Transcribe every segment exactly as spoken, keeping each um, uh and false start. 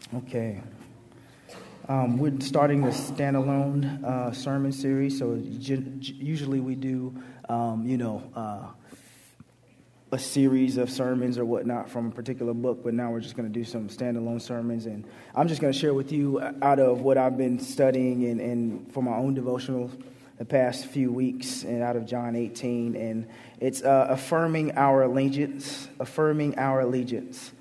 Okay. Um, we're starting a standalone uh, sermon series. So g- usually we do, um, you know, uh, a series of sermons or whatnot from a particular book. But now we're just going to do some standalone sermons. And I'm just going to share with you out of what I've been studying and, and for my own devotional the past few weeks and out of John eighteen. And it's uh, affirming our allegiance, affirming our allegiance.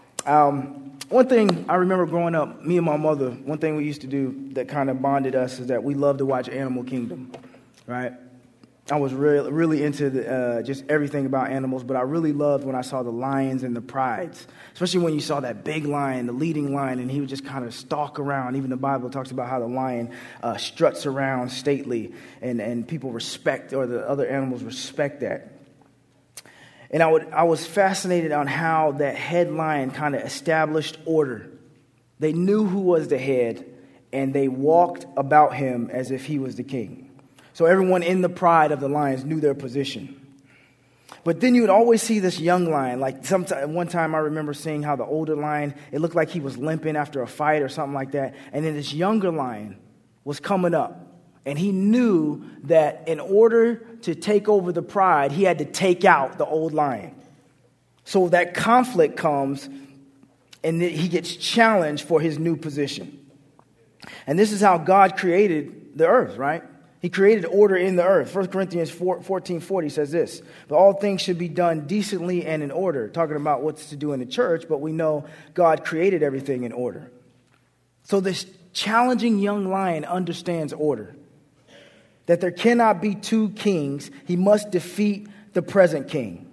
Um, one thing I remember growing up, me and my mother, one thing we used to do that kind of bonded us is that we loved to watch Animal Kingdom, right? I was really, really into the, uh, just everything about animals, but I really loved when I saw the lions and the prides, especially when you saw that big lion, the leading lion, and he would just kind of stalk around. Even the Bible talks about how the lion uh, struts around stately, and, and people respect, or the other animals respect that. And I would I was fascinated on how that head lion kind of established order. They knew who was the head, and they walked about him as if he was the king. So everyone in the pride of the lions knew their position. But then you would always see this young lion. Like sometime, one time I remember seeing how the older lion, it looked like he was limping after a fight or something like that. And then this younger lion was coming up. And he knew that in order to take over the pride, he had to take out the old lion. So that conflict comes, and he gets challenged for his new position. And this is how God created the earth, right? He created order in the earth. First Corinthians fourteen forty says this: "But all things should be done decently and in order." Talking about what's to do in the church, but we know God created everything in order. So this challenging young lion understands order. That there cannot be two kings. He must defeat the present king.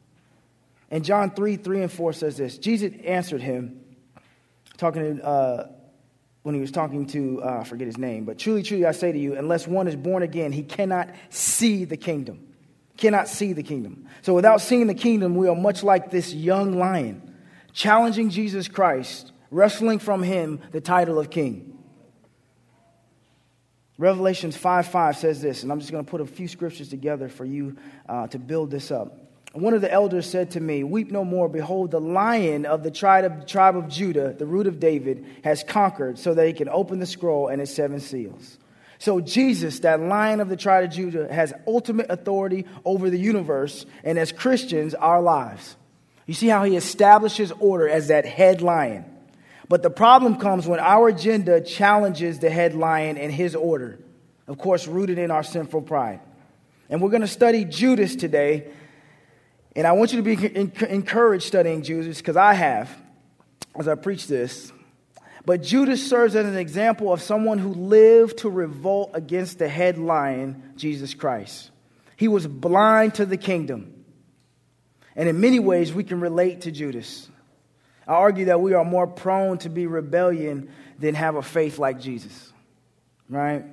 And John three, three and four says this: Jesus answered him, talking to, uh, when he was talking to, uh, I forget his name, but truly, truly, I say to you, unless one is born again, he cannot see the kingdom. Cannot see the kingdom. So without seeing the kingdom, we are much like this young lion, challenging Jesus Christ, wrestling from him the title of king. Revelations five five says this, and I'm just going to put a few scriptures together for you uh, to build this up. One of the elders said to me, "Weep no more. Behold, the lion of the tribe of, tribe of Judah, the root of David, has conquered so that he can open the scroll and its seven seals." So Jesus, that lion of the tribe of Judah, has ultimate authority over the universe and as Christians, our lives. You see how he establishes order as that head lion. But the problem comes when our agenda challenges the head lion and his order, of course, rooted in our sinful pride. And we're going to study Judas today. And I want you to be encouraged studying Judas, because I have, as I preach this. But Judas serves as an example of someone who lived to revolt against the head lion, Jesus Christ. He was blind to the kingdom. And in many ways, we can relate to Judas. I argue that we are more prone to be rebellion than have a faith like Jesus, right?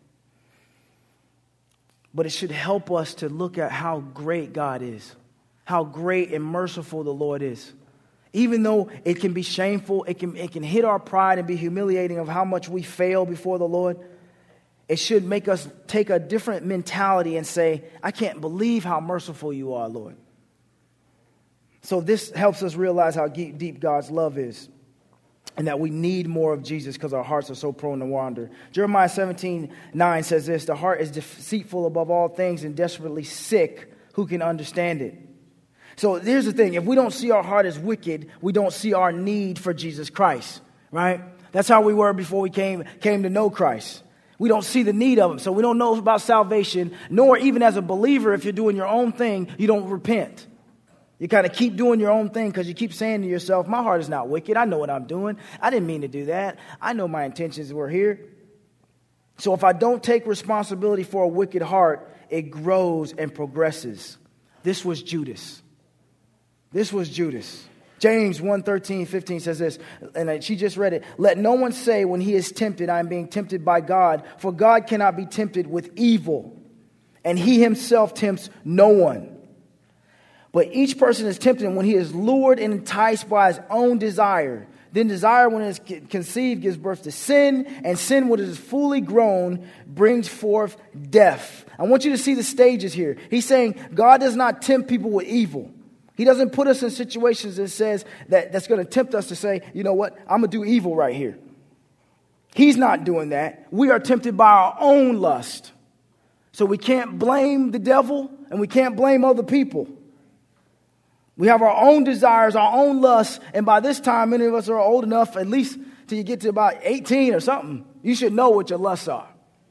But it should help us to look at how great God is, how great and merciful the Lord is. Even though it can be shameful, it can, it can hit our pride and be humiliating of how much we fail before the Lord, it should make us take a different mentality and say, "I can't believe how merciful you are, Lord." So this helps us realize how deep God's love is, and that we need more of Jesus because our hearts are so prone to wander. Jeremiah seventeen nine says this: "The heart is deceitful above all things and desperately sick. Who can understand it?" So here's the thing. If we don't see our heart as wicked, we don't see our need for Jesus Christ, right? That's how we were before we came, came to know Christ. We don't see the need of him. So we don't know about salvation, nor even as a believer, if you're doing your own thing, you don't repent. You kind of keep doing your own thing because you keep saying to yourself, "My heart is not wicked. I know what I'm doing. I didn't mean to do that. I know my intentions were here." So if I don't take responsibility for a wicked heart, it grows and progresses. This was Judas. This was Judas. James one, thirteen, fifteen says this, and she just read it. "Let no one say when he is tempted, I am being tempted by God, for God cannot be tempted with evil, and he himself tempts no one. But each person is tempted when he is lured and enticed by his own desire. Then desire, when it is conceived, gives birth to sin. And sin, when it is fully grown, brings forth death." I want you to see the stages here. He's saying God does not tempt people with evil. He doesn't put us in situations that says that that's going to tempt us to say, you know what, I'm going to do evil right here. He's not doing that. We are tempted by our own lust. So we can't blame the devil and we can't blame other people. We have our own desires, our own lusts. And by this time, many of us are old enough, at least till you get to about eighteen or something, you should know what your lusts are.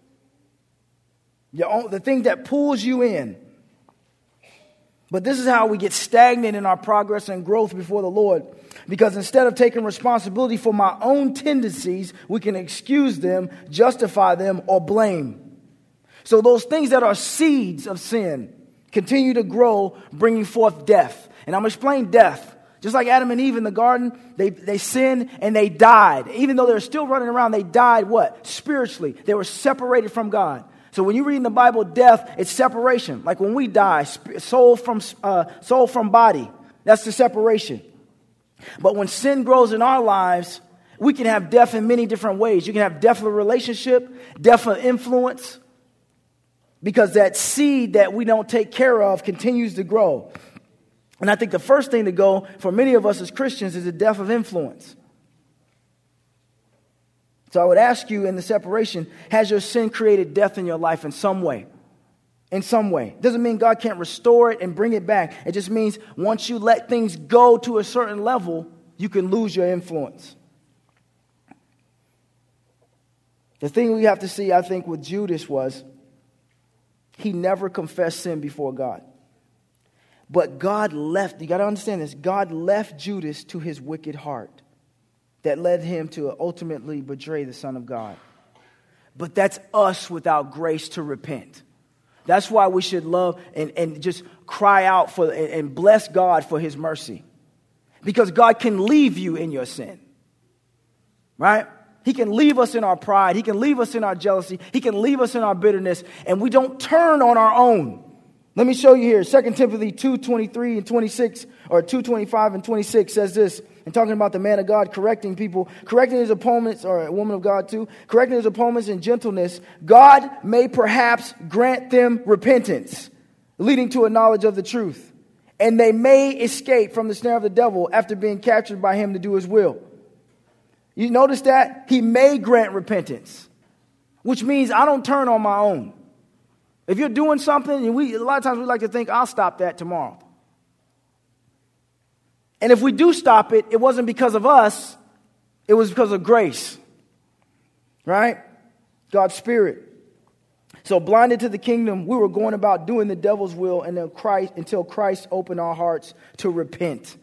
Your own, the thing that pulls you in. But this is how we get stagnant in our progress and growth before the Lord. Because instead of taking responsibility for my own tendencies, we can excuse them, justify them, or blame. So those things that are seeds of sin continue to grow, bringing forth death. And I'm going to explain death. Just like Adam and Eve in the garden, they, they sinned and they died. Even though they were still running around, they died what? Spiritually. They were separated from God. So when you read in the Bible, death, it's separation. Like when we die, soul from uh, soul from body. That's the separation. But when sin grows in our lives, we can have death in many different ways. You can have death of a relationship, death of influence, because that seed that we don't take care of continues to grow. And I think the first thing to go for many of us as Christians is the death of influence. So I would ask you in the separation, has your sin created death in your life in some way? In some way. Doesn't mean God can't restore it and bring it back. It just means once you let things go to a certain level, you can lose your influence. The thing we have to see, I think, with Judas was he never confessed sin before God. But God left, you got to understand this, God left Judas to his wicked heart that led him to ultimately betray the Son of God. But that's us without grace to repent. That's why we should love and, and just cry out for and, and bless God for his mercy. Because God can leave you in your sin. Right? He can leave us in our pride. He can leave us in our jealousy. He can leave us in our bitterness. And we don't turn on our own. Let me show you here. Second Timothy two twenty-three and twenty-six, or two twenty-five and twenty-six says this. And talking about the man of God correcting people, correcting his opponents, or a woman of God too, correcting his opponents in gentleness, God may perhaps grant them repentance, leading to a knowledge of the truth. And they may escape from the snare of the devil after being captured by him to do his will. You notice that? He may grant repentance, which means I don't turn on my own. If you're doing something, and we a lot of times we like to think, I'll stop that tomorrow. And if we do stop it, it wasn't because of us. It was because of grace. Right? God's Spirit. So blinded to the kingdom, we were going about doing the devil's will until Christ, until Christ opened our hearts to repent.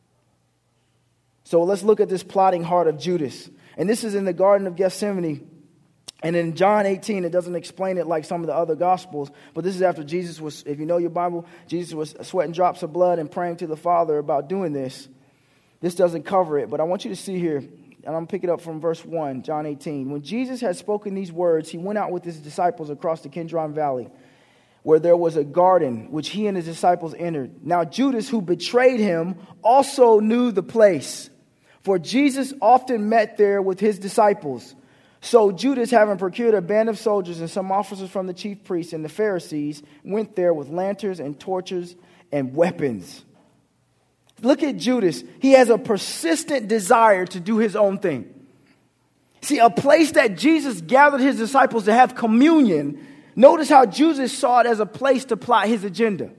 So let's look at this plotting heart of Judas. And this is in the Garden of Gethsemane. And in John eighteen, it doesn't explain it like some of the other Gospels. But this is after Jesus was, if you know your Bible, Jesus was sweating drops of blood and praying to the Father about doing this. This doesn't cover it. But I want you to see here, and I'm going to pick it up from verse one, John eighteen. When Jesus had spoken these words, he went out with his disciples across the Kidron Valley, where there was a garden, which he and his disciples entered. Now Judas, who betrayed him, also knew the place, for Jesus often met there with his disciples. So Judas, having procured a band of soldiers and some officers from the chief priests and the Pharisees, went there with lanterns and torches and weapons. Look at Judas. He has a persistent desire to do his own thing. See, a place that Jesus gathered his disciples to have communion, notice how Judas saw it as a place to plot his agenda.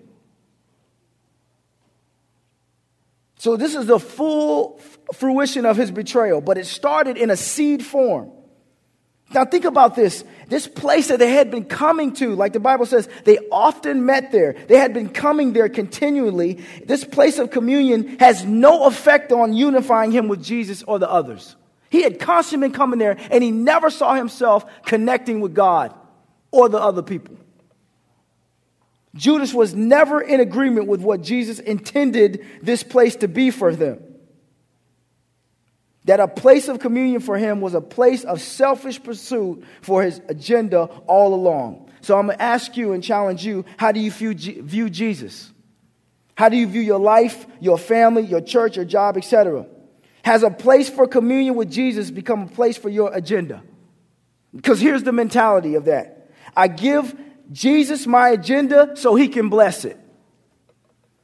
So this is the full fruition of his betrayal, but it started in a seed form. Now think about this. This place that they had been coming to, like the Bible says, they often met there. They had been coming there continually. This place of communion has no effect on unifying him with Jesus or the others. He had constantly been coming there, and he never saw himself connecting with God or the other people. Judas was never in agreement with what Jesus intended this place to be for them. That a place of communion for him was a place of selfish pursuit for his agenda all along. So I'm going to ask you and challenge you, how do you view, view Jesus? How do you view your life, your family, your church, your job, et cetera? Has a place for communion with Jesus become a place for your agenda? Because here's the mentality of that. I give Jesus my agenda so he can bless it.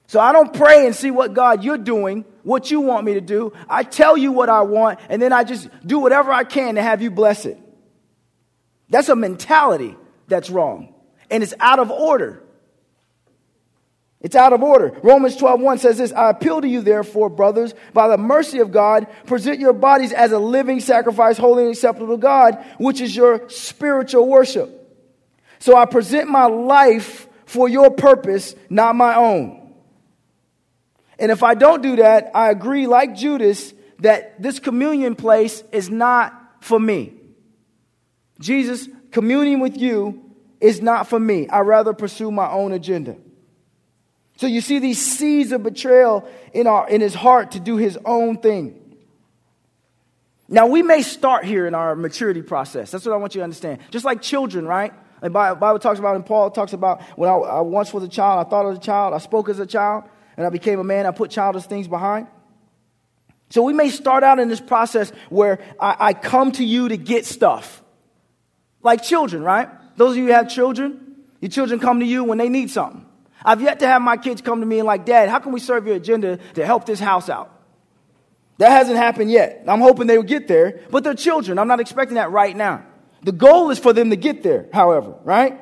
So I don't pray and see what God you're doing, what you want me to do. I tell you what I want, and then I just do whatever I can to have you bless it. That's a mentality that's wrong, and it's out of order. It's out of order. Romans twelve one says this, I appeal to you, therefore, brothers, by the mercy of God, present your bodies as a living sacrifice, holy and acceptable to God, which is your spiritual worship. So I present my life for your purpose, not my own. And if I don't do that, I agree, like Judas, that this communion place is not for me. Jesus, communing with you is not for me. I rather pursue my own agenda. So you see these seeds of betrayal in our in his heart to do his own thing. Now, we may start here in our maturity process. That's what I want you to understand. Just like children, right? The Bible talks about, and Paul talks about, when I, I once was a child, I thought as a child, I spoke as a child, and I became a man, I put childish things behind. So we may start out in this process where I, I come to you to get stuff. Like children, right? Those of you who have children, your children come to you when they need something. I've yet to have my kids come to me and like, Dad, how can we serve your agenda to help this house out? That hasn't happened yet. I'm hoping they will get there, but they're children. I'm not expecting that right now. The goal is for them to get there, however, right?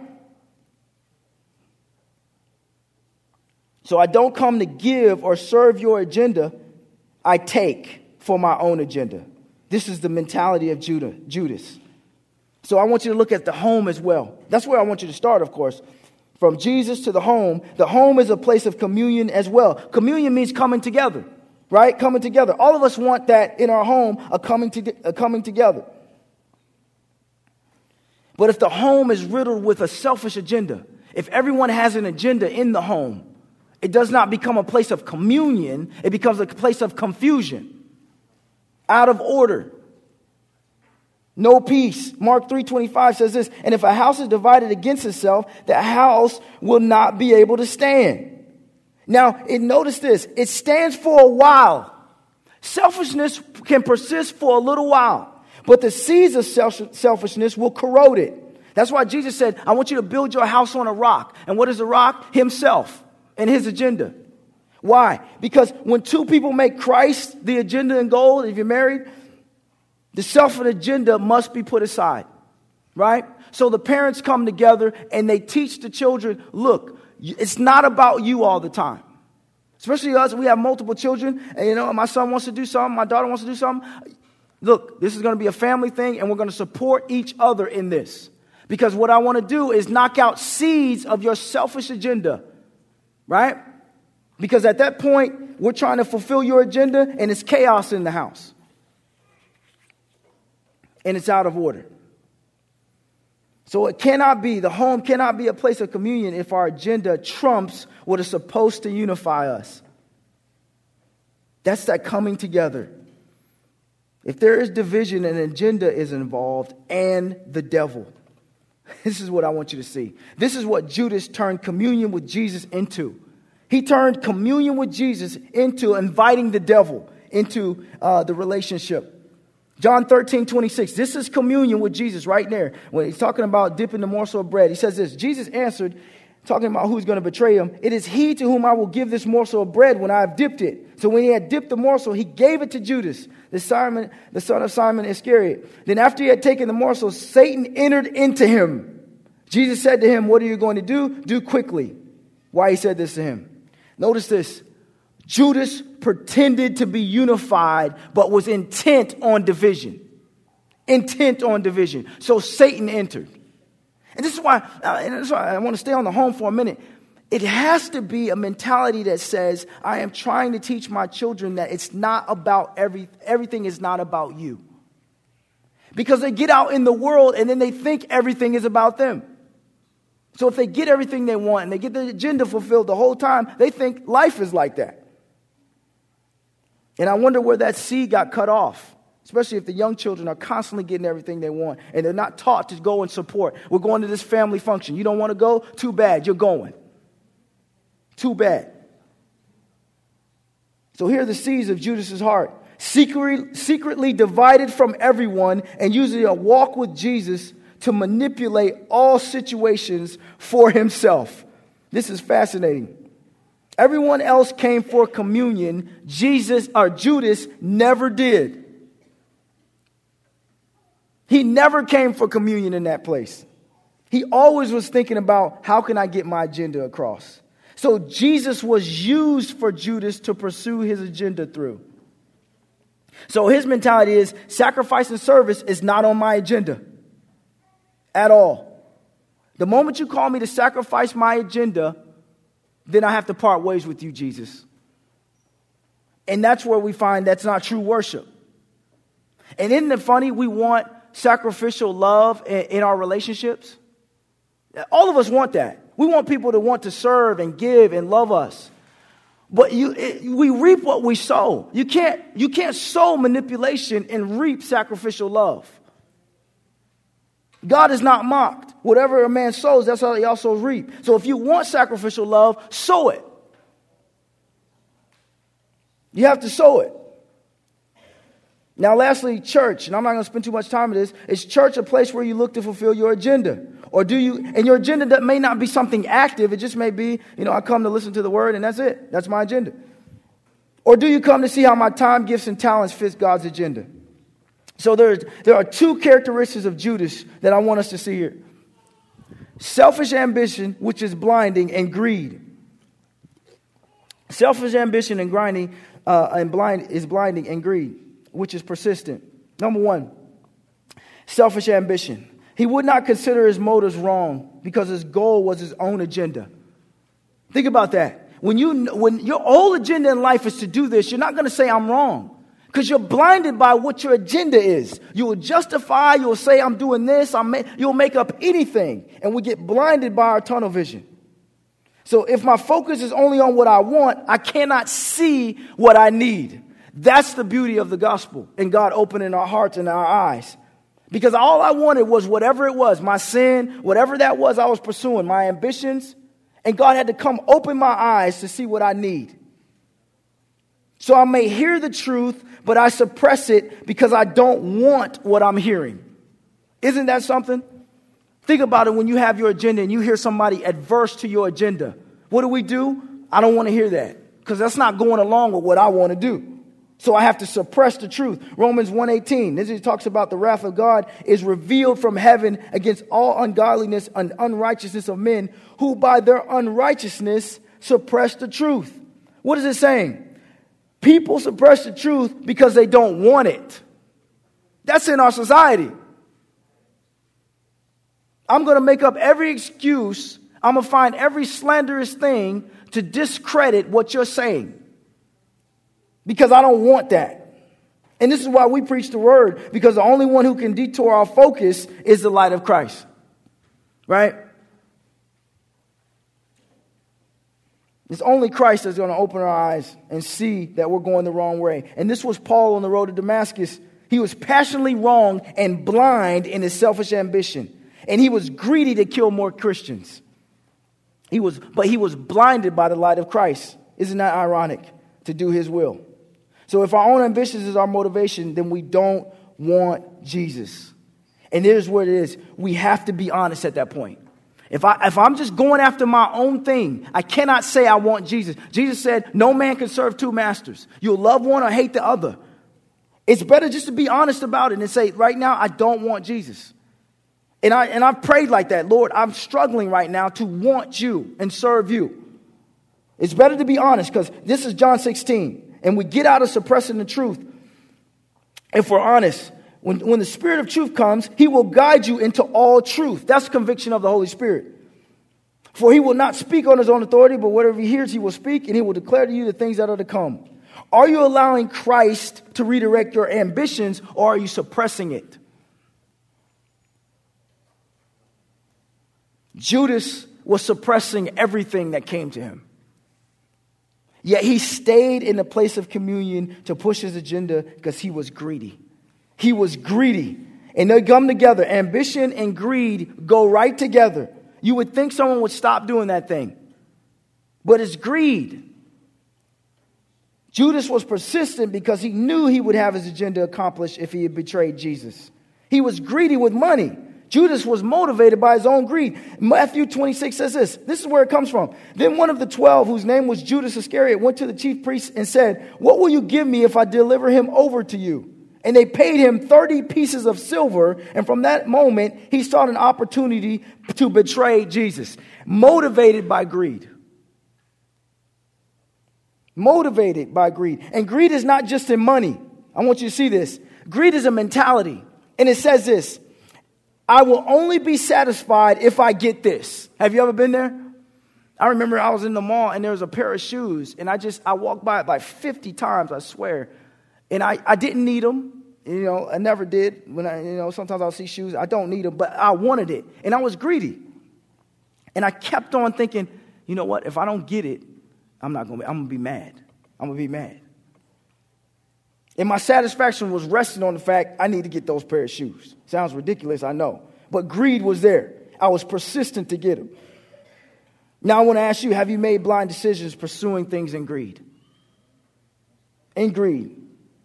So I don't come to give or serve your agenda. I take for my own agenda. This is the mentality of Judah, Judas. So I want you to look at the home as well. That's where I want you to start, of course. From Jesus to the home, the home is a place of communion as well. Communion means coming together, right? Coming together. All of us want that in our home, a coming, to, a coming together. But if the home is riddled with a selfish agenda, if everyone has an agenda in the home, it does not become a place of communion. It becomes a place of confusion, out of order. No peace. Mark three twenty-five says this, and if a house is divided against itself, the house will not be able to stand. Now, it, notice this. It stands for a while. Selfishness can persist for a little while, but the seeds of self- selfishness will corrode it. That's why Jesus said, I want you to build your house on a rock. And what is a rock? Himself and his agenda. Why? Because when two people make Christ the agenda and goal, if you're married, the selfish agenda must be put aside, right? So the parents come together and they teach the children, look, it's not about you all the time. Especially us, we have multiple children, and you know, my son wants to do something, my daughter wants to do something. Look, this is going to be a family thing, and we're going to support each other in this. Because what I want to do is knock out seeds of your selfish agenda, right? Because at that point, we're trying to fulfill your agenda, and it's chaos in the house. And it's out of order. So it cannot be, the home cannot be a place of communion if our agenda trumps what is supposed to unify us. That's that coming together. If there is division, an agenda is involved, and the devil. This is what I want you to see. This is what Judas turned communion with Jesus into. He turned communion with Jesus into inviting the devil into uh, the relationship. John thirteen twenty-six. This is communion with Jesus right there. When he's talking about dipping the morsel of bread, he says this. Jesus answered, talking about who's going to betray him. It is he to whom I will give this morsel of bread when I have dipped it. So when he had dipped the morsel, he gave it to Judas, the Simon, the son of Simon Iscariot. Then after he had taken the morsel, Satan entered into him. Jesus said to him, what are you going to do? Do quickly. Why he said this to him? Notice this. Judas pretended to be unified, but was intent on division. Intent on division. So Satan entered. And this is why, uh, and this is why I want to stay on the home for a minute. It has to be a mentality that says, I am trying to teach my children that it's not about every, everything is not about you. Because they get out in the world and then they think everything is about them. So if they get everything they want and they get the agenda fulfilled the whole time, they think life is like that. And I wonder where that seed got cut off, especially if the young children are constantly getting everything they want and they're not taught to go and support. We're going to this family function. You don't want to go? Too bad. You're going. Too bad. So here are the seeds of Judas's heart. Secretly, secretly divided from everyone and using a walk with Jesus to manipulate all situations for himself. This is fascinating. Everyone else came for communion. Jesus or Judas never did. He never came for communion in that place. He always was thinking about, how can I get my agenda across? So Jesus was used for Judas to pursue his agenda through. So his mentality is, sacrifice and service is not on my agenda at all. The moment you call me to sacrifice my agenda, then I have to part ways with you, Jesus. And that's where we find that's not true worship. And isn't it funny? We want sacrificial love in, in our relationships. All of us want that. We want people to want to serve and give and love us. But you, it, we reap what we sow. You can't, you can't sow manipulation and reap sacrificial love. God is not mocked. Whatever a man sows, that's how he also reap. So if you want sacrificial love, sow it. You have to sow it. Now, lastly, church, and I'm not going to spend too much time on this. Is church a place where you look to fulfill your agenda? Or do you, and your agenda that may not be something active. It just may be, you know, I come to listen to the word and that's it. That's my agenda. Or do you come to see how my time, gifts, and talents fits God's agenda? So there, there are two characteristics of Judas that I want us to see here. Selfish ambition, which is blinding, and greed. Selfish ambition and grinding uh, and blind is blinding, and greed, which is persistent. Number one, selfish ambition. He would not consider his motives wrong because his goal was his own agenda. Think about that. When you when your whole agenda in life is to do this, you're not going to say I'm wrong. Because you're blinded by what your agenda is. You will justify, you'll say, I'm doing this, I'm ma-, you'll make up anything. And we get blinded by our tunnel vision. So if my focus is only on what I want, I cannot see what I need. That's the beauty of the gospel and God opening our hearts and our eyes. Because all I wanted was whatever it was, my sin, whatever that was I was pursuing, my ambitions. And God had to come open my eyes to see what I need. So I may hear the truth, but I suppress it because I don't want what I'm hearing. Isn't that something? Think about it when you have your agenda and you hear somebody adverse to your agenda. What do we do? I don't want to hear that because that's not going along with what I want to do. So I have to suppress the truth. Romans one eighteen, this is, talks about the wrath of God is revealed from heaven against all ungodliness and unrighteousness of men who by their unrighteousness suppress the truth. What is it saying? People suppress the truth because they don't want it. That's in our society. I'm going to make up every excuse. I'm going to find every slanderous thing to discredit what you're saying. Because I don't want that. And this is why we preach the word. Because the only one who can detour our focus is the light of Christ. Right? It's only Christ that's going to open our eyes and see that we're going the wrong way. And this was Paul on the road to Damascus. He was passionately wrong and blind in his selfish ambition. And he was greedy to kill more Christians. He was, but he was blinded by the light of Christ. Isn't that ironic? To do his will. So if our own ambitions is our motivation, then we don't want Jesus. And here's what it is. We have to be honest at that point. If, I, if I'm just going after my own thing, I cannot say I want Jesus. Jesus said, no man can serve two masters. You'll love one or hate the other. It's better just to be honest about it and say, right now, I don't want Jesus. And, I, and I've prayed like that. Lord, I'm struggling right now to want you and serve you. It's better to be honest because this is John sixteen. And we get out of suppressing the truth. If we're honest, when, when the Spirit of truth comes, he will guide you into all truth. That's conviction of the Holy Spirit. For he will not speak on his own authority, but whatever he hears, he will speak, and he will declare to you the things that are to come. Are you allowing Christ to redirect your ambitions, or are you suppressing it? Judas was suppressing everything that came to him. Yet he stayed in the place of communion to push his agenda because he was greedy. He was greedy. And they come together. Ambition and greed go right together. You would think someone would stop doing that thing. But it's greed. Judas was persistent because he knew he would have his agenda accomplished if he had betrayed Jesus. He was greedy with money. Judas was motivated by his own greed. Matthew twenty-six says this. This is where it comes from. Then one of the twelve, whose name was Judas Iscariot, went to the chief priests and said, "What will you give me if I deliver him over to you?" And they paid him thirty pieces of silver. And from that moment, he sought an opportunity to betray Jesus. Motivated by greed. Motivated by greed. And greed is not just in money. I want you to see this. Greed is a mentality. And it says this. I will only be satisfied if I get this. Have you ever been there? I remember I was in the mall and there was a pair of shoes. And I just, I walked by it like fifty times, I swear. And I, I didn't need them. You know, I never did. When I, you know, sometimes I'll see shoes. I don't need them, but I wanted it. And I was greedy. And I kept on thinking, you know what? If I don't get it, I'm not going to be, I'm going to be mad. I'm going to be mad. And my satisfaction was resting on the fact I need to get those pair of shoes. Sounds ridiculous, I know. But greed was there. I was persistent to get them. Now I want to ask you, have you made blind decisions pursuing things in greed? In greed.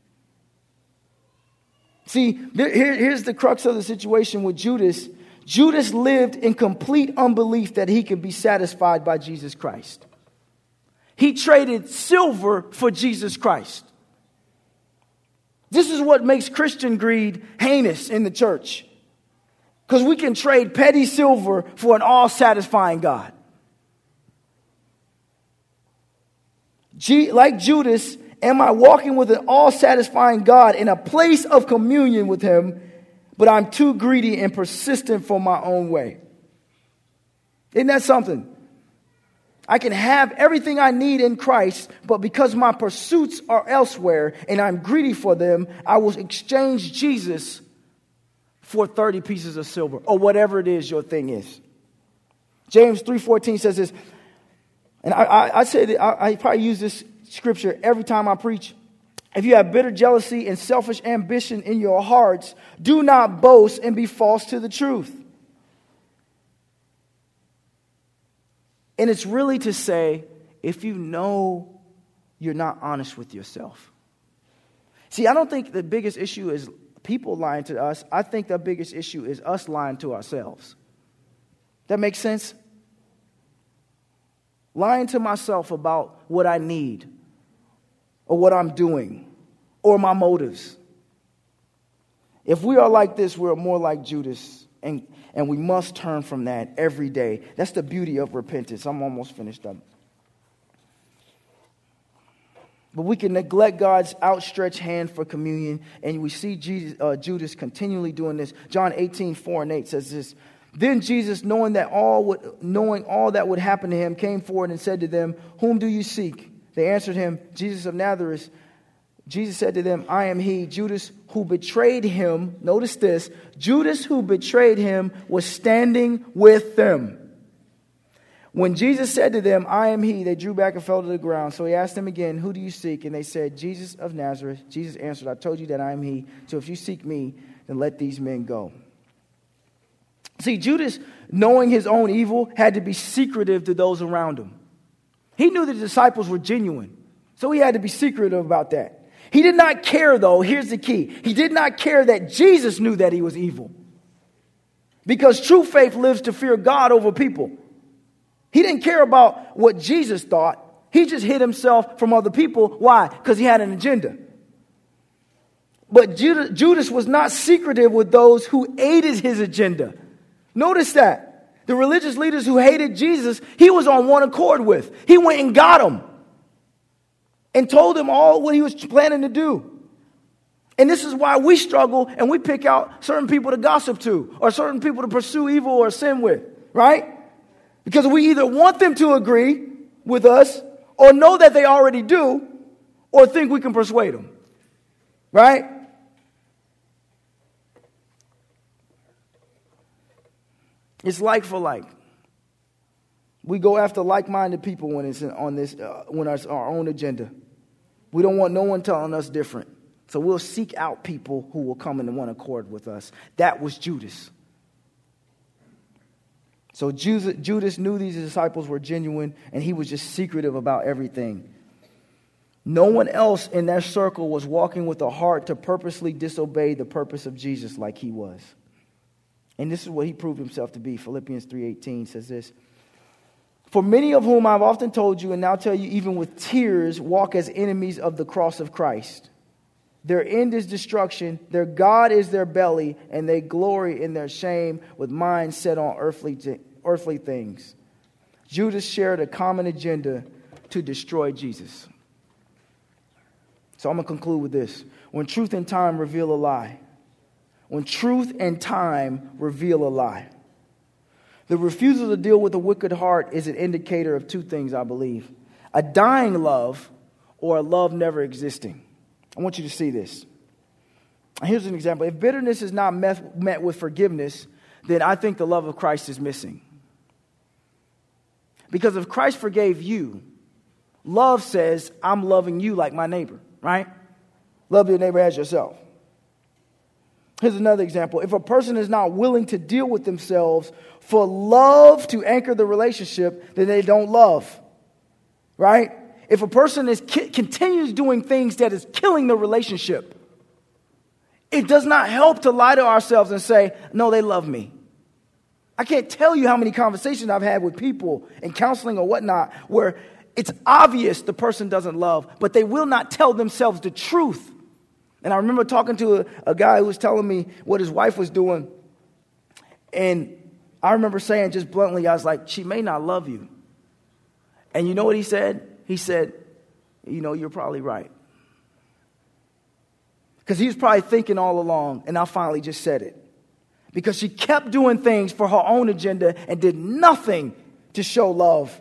See, there, here, here's the crux of the situation with Judas. Judas lived in complete unbelief that he could be satisfied by Jesus Christ. He traded silver for Jesus Christ. This is what makes Christian greed heinous in the church. Because we can trade petty silver for an all-satisfying God. G- like Judas, am I walking with an all-satisfying God in a place of communion with him, but I'm too greedy and persistent for my own way? Isn't that something? I can have everything I need in Christ, but because my pursuits are elsewhere and I'm greedy for them, I will exchange Jesus for thirty pieces of silver or whatever it is your thing is. James three fourteen says this, and I, I, I say that I, I probably use this scripture every time I preach. If you have bitter jealousy and selfish ambition in your hearts, do not boast and be false to the truth. And it's really to say, if you know you're not honest with yourself. See, I don't think the biggest issue is people lying to us. I think the biggest issue is us lying to ourselves. That makes sense? Lying to myself about what I need or what I'm doing or my motives. If we are like this, we're more like Judas, and And we must turn from that every day. That's the beauty of repentance. I'm almost finished up. But we can neglect God's outstretched hand for communion. And we see Jesus, uh, Judas continually doing this. John eighteen, four and eight says this. Then Jesus, knowing that all would, knowing all that would happen to him, came forward and said to them, "Whom do you seek?" They answered him, "Jesus of Nazareth." Jesus said to them, "I am he." Judas, who betrayed him, notice this, Judas, who betrayed him, was standing with them. When Jesus said to them, "I am he," they drew back and fell to the ground. So he asked them again, "Who do you seek?" And they said, "Jesus of Nazareth." Jesus answered, "I told you that I am he. So if you seek me, then let these men go." See, Judas, knowing his own evil, had to be secretive to those around him. He knew the disciples were genuine, so he had to be secretive about that. He did not care, though, here's the key. He did not care that Jesus knew that he was evil. Because true faith lives to fear God over people. He didn't care about what Jesus thought. He just hid himself from other people. Why? Because he had an agenda. But Judas was not secretive with those who aided his agenda. Notice that. The religious leaders who hated Jesus, he was on one accord with. He went and got them. And told him all what he was planning to do. And this is why we struggle and we pick out certain people to gossip to or certain people to pursue evil or sin with, right? Because we either want them to agree with us or know that they already do or think we can persuade them, right? It's like for like. We go after like-minded people when it's on this, uh, when it's our own agenda. We don't want no one telling us different. So we'll seek out people who will come in one accord with us. That was Judas. So Judas knew these disciples were genuine, and he was just secretive about everything. No one else in that circle was walking with a heart to purposely disobey the purpose of Jesus like he was. And this is what he proved himself to be. Philippians three eighteen says this. For many of whom I've often told you and now tell you even with tears walk as enemies of the cross of Christ. Their end is destruction, their God is their belly, and they glory in their shame with minds set on earthly, earthly things. Judas shared a common agenda to destroy Jesus. So I'm going to conclude with this. When truth and time reveal a lie. When truth and time reveal a lie. The refusal to deal with a wicked heart is an indicator of two things, I believe. A dying love or a love never existing. I want you to see this. Here's an example. If bitterness is not met, met with forgiveness, then I think the love of Christ is missing. Because if Christ forgave you, love says, I'm loving you like my neighbor, right? Love your neighbor as yourself. Here's another example. If a person is not willing to deal with themselves for love to anchor the relationship, then they don't love, right? If a person is ki- continues doing things that is killing the relationship, it does not help to lie to ourselves and say, no, they love me. I can't tell you how many conversations I've had with people in counseling or whatnot where it's obvious the person doesn't love, but they will not tell themselves the truth. And I remember talking to a, a guy who was telling me what his wife was doing. And I remember saying just bluntly, I was like, she may not love you. And you know what he said? He said, you know, you're probably right. Because he was probably thinking all along, and I finally just said it. Because she kept doing things for her own agenda and did nothing to show love.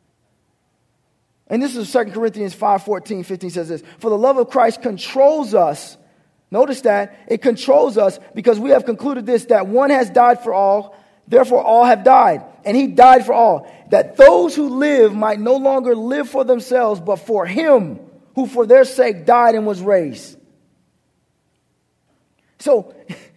And this is Second Corinthians five, fourteen, fifteen says this. For the love of Christ controls us. Notice that. It controls us because we have concluded this, that one has died for all, therefore all have died. And he died for all. That those who live might no longer live for themselves, but for him who for their sake died and was raised. So,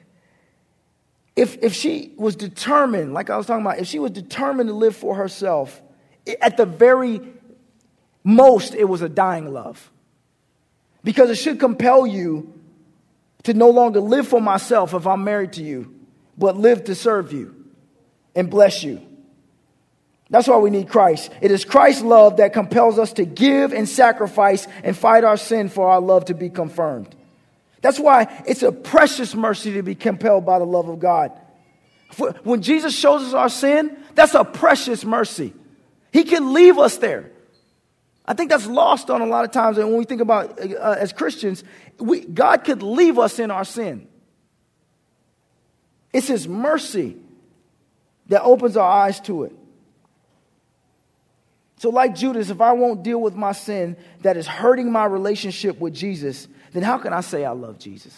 if if she was determined, like I was talking about, if she was determined to live for herself, at the very most, it was a dying love. Because it should compel you to no longer live for myself if I'm married to you, but live to serve you and bless you. That's why we need Christ. It is Christ's love that compels us to give and sacrifice and fight our sin for our love to be confirmed. That's why it's a precious mercy to be compelled by the love of God. When Jesus shows us our sin, that's a precious mercy. He can leave us there. I think that's lost on a lot of times. And when we think about uh, as Christians, we, God could leave us in our sin. It's his mercy that opens our eyes to it. So like Judas, if I won't deal with my sin that is hurting my relationship with Jesus, then how can I say I love Jesus?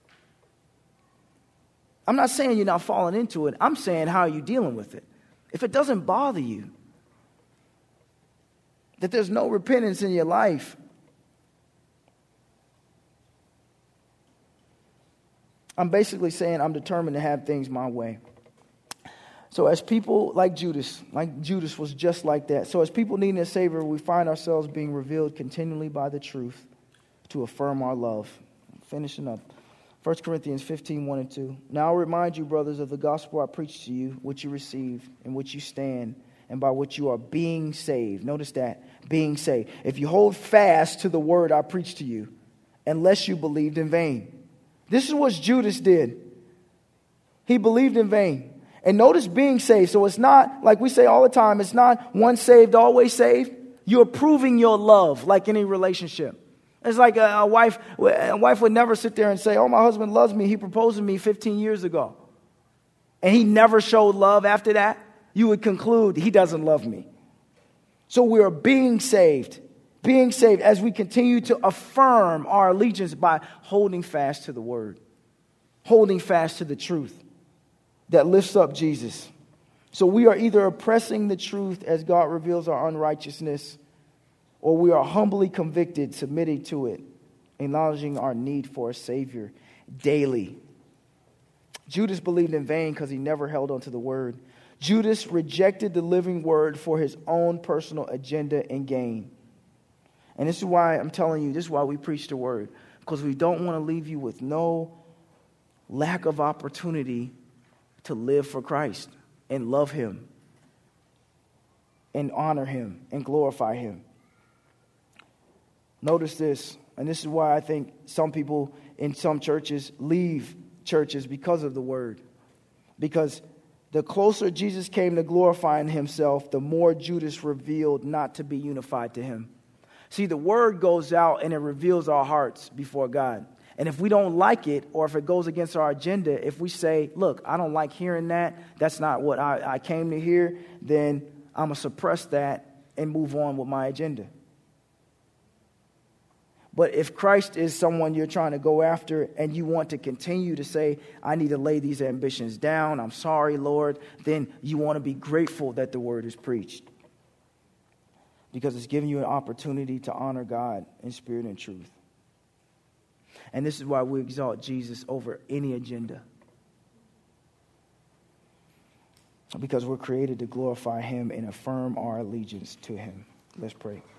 I'm not saying you're not falling into it. I'm saying, how are you dealing with it? If it doesn't bother you, that there's no repentance in your life, I'm basically saying I'm determined to have things my way. So as people like Judas, like Judas was just like that. So as people needing a Savior, we find ourselves being revealed continually by the truth to affirm our love. Finishing up. First Corinthians fifteen, one and two. Now I remind you, brothers, of the gospel I preached to you, which you received, in which you stand, and by which you are being saved. Notice that, being saved. If you hold fast to the word I preached to you, unless you believed in vain. This is what Judas did. He believed in vain. And notice being saved. So it's not, like we say all the time, it's not once saved, always saved. You're proving your love like any relationship. It's like a, a wife a wife would never sit there and say, oh, my husband loves me. He proposed to me fifteen years ago. And he never showed love after that. You would conclude he doesn't love me. So we are being saved. Being saved as we continue to affirm our allegiance by holding fast to the word. Holding fast to the truth that lifts up Jesus. So we are either oppressing the truth as God reveals our unrighteousness, or we are humbly convicted, submitting to it, acknowledging our need for a Savior daily. Judas believed in vain because he never held on to the word. Judas rejected the living word for his own personal agenda and gain. And this is why I'm telling you, this is why we preach the word. Because we don't want to leave you with no lack of opportunity to live for Christ and love him and honor him and glorify him. Notice this, and this is why I think some people in some churches leave churches because of the word. Because the closer Jesus came to glorifying himself, the more Judas revealed not to be unified to him. See, the word goes out and it reveals our hearts before God. And if we don't like it, or if it goes against our agenda, if we say, look, I don't like hearing that, that's not what I, I came to hear, then I'm going to suppress that and move on with my agenda. But if Christ is someone you're trying to go after and you want to continue to say, I need to lay these ambitions down, I'm sorry, Lord, then you want to be grateful that the word is preached. Because it's giving you an opportunity to honor God in spirit and truth. And this is why we exalt Jesus over any agenda. Because we're created to glorify him and affirm our allegiance to him. Let's pray.